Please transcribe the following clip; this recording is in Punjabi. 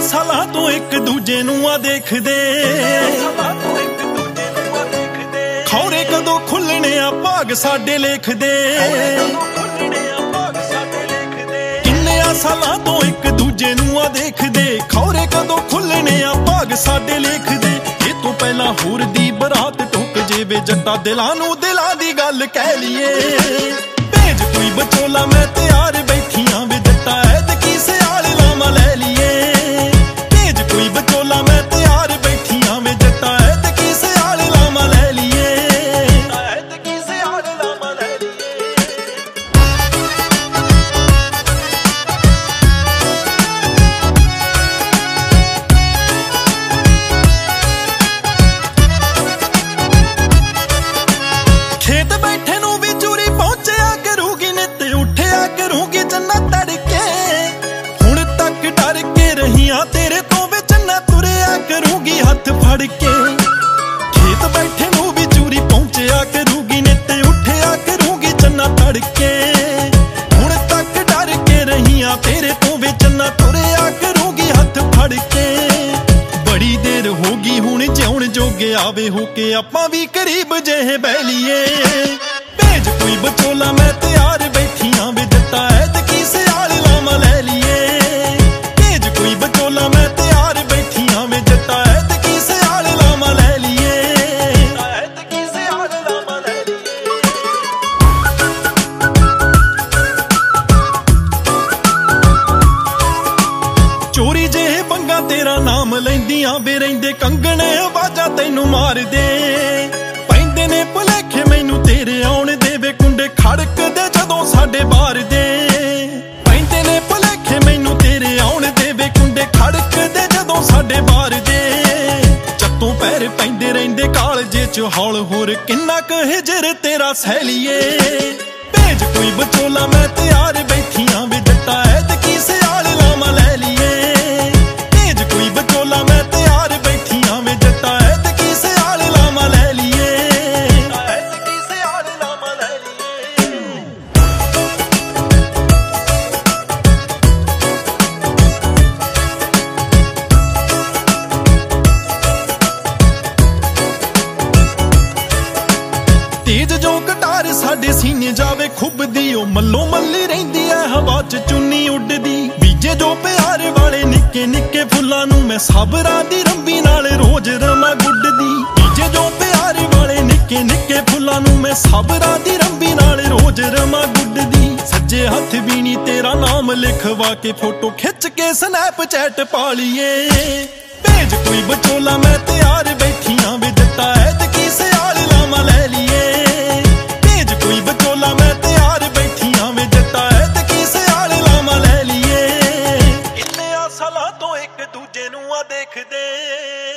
ਸਾਲਾਂ ਤੋਂ ਇੱਕ ਦੂਜੇ ਨੂੰ ਆ ਦੇਖਦੇ, ਖੌਰੇ ਕਦੋਂ ਖੁੱਲਣੇ ਆ ਭਾਗ ਸਾਡੇ ਲਿਖਦੇ। ਕਿੰਨਿਆਂ ਸਾਲਾਂ ਤੋਂ ਇੱਕ ਦੂਜੇ ਨੂੰ ਆ ਦੇਖਦੇ, ਖੌਰੇ ਕਦੋਂ ਖੁੱਲਣੇ ਆ ਭਾਗ ਸਾਡੇ ਲਿਖਦੇ। ਇਹ ਤੋਂ ਪਹਿਲਾਂ ਹੋਰ ਦੀ ਬਰਾਤ ਟੁੱਕ ਜੇਵੇ ਜੱਟਾ ਦਿਲਾਂ ਨੂੰ ਦਿਲਾਂ ਦੀ ਗੱਲ ਕਹਿ ਲਈਏ। ਭੇਜ ਕੋਈ ਬਚੋਲਾ ਮੈਂ ਤਿਆਰ ਬੈਠੀਆਂ ਵੇ ਜੱਟਾ ਐਤਕੀ ਸਿਆਲ ਲਾਵਾਂ ਲੈ ਲਈਏ। ਭੇਜ ਕੋਈ ਬਚੋਲਾ ਮੈਂ ਤਿਆਰ ਬੈਠੀਆਂ ਵੇ ਜੱਟਾ ਐਤਕੀ ਸਿਆਲ ਲਾਵਾਂ ਲੈ ਲਈਏ। ਐਤਕੀ ਸਿਆਲ ਲਾਵਾਂ ਲੈ ਲਈਏ। ਖੇਤ ਬੈਠੇ ਨੂੰ ਵੀ ਚੂਰੀ ਪਹੁੰਚਿਆ ਕਰੂਗੀ, ਨਿੱਤ ਉੱਠਿਆ ਕਰੂਗੀ ਚੰਨਾ ਤੜਕੇ। ਹੁਣ ਤੱਕ ਡਰ ਕੇ ਰਹੀਆਂ ਤੇਰੇ ਤੋਂ ਵਿੱਚ ਨਾ ਤੁਰਿਆ ਕਰੂਗੀ ਹੱਥ ਫੜ ਕੇ। ਖੇਤ ਬੈਠੇ ਨੂੰ ਵੀ ਚੂਰੀ ਪਹੁੰਚਿਆ ਕਰੂਗੀ, ਨਿੱਤ ਉੱਠਿਆ ਕਰੂਗੀ ਚੰਨਾ ਤੜਕੇ। ਹੁਣ ਤੱਕ ਡਰ ਕੇ ਰਹੀਆਂ ਤੇਰੇ ਤੋਂ ਵਿੱਚ ਨਾ ਤੁਰਿਆ ਕਰੂਗੀ ਹੱਥ ਫੜ ਕੇ। ਬੜੀ ਦੇਰ ਹੋ ਗਈ ਹੁਣ ਜਿਉਣ ਜੋਗੇ ਆਵੇ ਹੋ ਕੇ ਆਪਾਂ ਵੀ ਕਰੀਬ ਜਿਹੇ ਬਹਿ ਲਈਏ। ਭੇਜ ਕੋਈ ਬਚੋਲਾ ਮੈਂ ਤਿਆਰ ਬੈਠੀਆਂ ਵੇ ਜੱਟਾ ਐਤਕੀ ਸਿਆਲ ਲਾਵਾਂ ਲੈ ਲਈਏ। ਭੇਜ ਕੋਈ ਬਚੋਲਾ ਮੈਂ ਤਿਆਰ ਬੈਠੀਆਂ ਵੇ ਜੱਟਾ ਐਤਕੀ ਸਿਆਲ ਲਾਵਾਂ ਲੈ ਲਈਏ। ਐਤਕੀ ਸਿਆਲ ਲਾਵਾਂ ਲੈ ਲਈਏ। ਚੋਰੀ ਜਿਹੇ ਬੰਗਾ ਤੇਰਾ ਨਾਮ ਲੈਂਦੀਆਂ ਵੇ ਰਹਿੰਦੇ ਕੰਗਣੇ ਆਵਾਜ਼ਾਂ ਤੈਨੂੰ ਮਾਰਦੇ। ਪੈਂਦੇ ਨੇ ਭੁਲੇਖੇ ਮੈਨੂੰ ਤੇਰੇ ਆਉਣ ਦੇ ਵੇ ਕੁੰਡੇ ਖੜਕਦੇ ਜਦੋਂ ਸਾਡੇ ਬਾਰ ਦੇ। ਪੈਂਦੇ ਨੇ ਭੁਲੇਖੇ ਮੈਨੂੰ ਤੇਰੇ ਆਉਣ ਦੇ ਵੇ ਕੁੰਡੇ ਖੜਕਦੇ ਜਦੋਂ ਸਾਡੇ ਬਾਰ ਦੇ। ਚੱਤੋਂ ਪੈਰ ਪੈਂਦੇ ਰਹਿੰਦੇ ਕਾਲਜੇ ਚ ਹੌਲ ਹੋਰ ਕਿੰਨਾ ਕੁ ਹਿਜਰ ਤੇਰਾ ਸਹਿ ਲਈਏ। ਭੇਜ ਕੋਈ ਬਚੋਲਾ ਮੈਂ ਤਿਆਰ ਬੈਠੀਆਂ ਵੇ ਜੱਟਾ ਐਤਕੀ ਸਿਆਲ ਲਾਵਾਂ ਲੈ ਲਈਏ। ਭੇਜ ਕੋਈ ਬਚੋਲਾ ਮੈਂ ਤਿਆਰ ਬੈਠੀਆਂ ਵੇ ਜੱਟਾ ਐਤਕੀ ਸਿਆਲ ਲਾਵਾਂ ਲੈ ਲਈਏ। ਐਤਕੀ ਸਿਆਲ ਲਾਵਾਂ ਲੈ ਲਈਏ। ਤੇਜ ਜੋ ਕਟਾਰ ਸਾਡੇ ਸੀਨੇ ਜਾਵੇ ਖੁੱਬਦੀ, ਉਹ ਮੱਲੋ ਮੱਲੀ ਰਹਿੰਦੀ ਐ ਹਵਾ ਚ ਚੁੰਨੀ ਉੱਡਦੀ। ਬੀਜੇ ਜੋ ਪਿਆਰ ਵਾਲੇ ਨਿੱਕੇ ਨਿੱਕੇ ਫੁੱਲਾਂ ਨੂੰ ਮੈਂ ਸਾਬਰਾਂ ਦੀ ਰੰਬੀ ਨਾਲ ਰੋਜ਼ ਰਮਾ ਗੁੱਡਦੀ। ਬੀਜੇ ਜੋ ਪਿਆਰ ਵਾਲੇ ਨਿੱਕੇ ਨਿੱਕੇ ਫੁੱਲਾਂ ਨੂੰ ਮੈਂ ਸਾਬਰਾਂ ਦੀ ਰੰਬੀ ਨਾਲ ਰੋਜ਼ ਰਮਾ ਗੁੱਡਦੀ। ਸੱਜੇ ਹੱਥ ਵੀਣੀ ਤੇਰਾ ਨਾਮ ਲਿਖਵਾ ਕੇ ਫੋਟੋ ਖਿੱਚ ਕੇ ਸਨੈਪਚੈਟ ਪਾ ਲਈਏ। ਭੇਜ ਕੋਈ ਬਚੋਲਾ ਮੈਂ ਤਿਆਰ ਬੈਠੀਆਂ ਵੇ ਜੱਟਾ ਐਤਕੀ ਸਿਆਲ ਲਾਵਾਂ ਲੈ ਲਈਏ। ਭੇਜ ਕੋਈ ਬਚੋਲਾ ਮੈਂ ਤਿਆਰ ਬੈਠੀਆਂ ਵੇ ਜੱਟਾ ਐਤਕੀ ਸਿਆਲ ਲਾਵਾਂ ਲੈ ਲਈਏ। ਕਿੰਨਿਆਂ ਸਾਲਾਂ ਤੋਂ ਇੱਕ ਦੂਜੇ ਨੂੰ ਆ ਦੇਖਦੇ।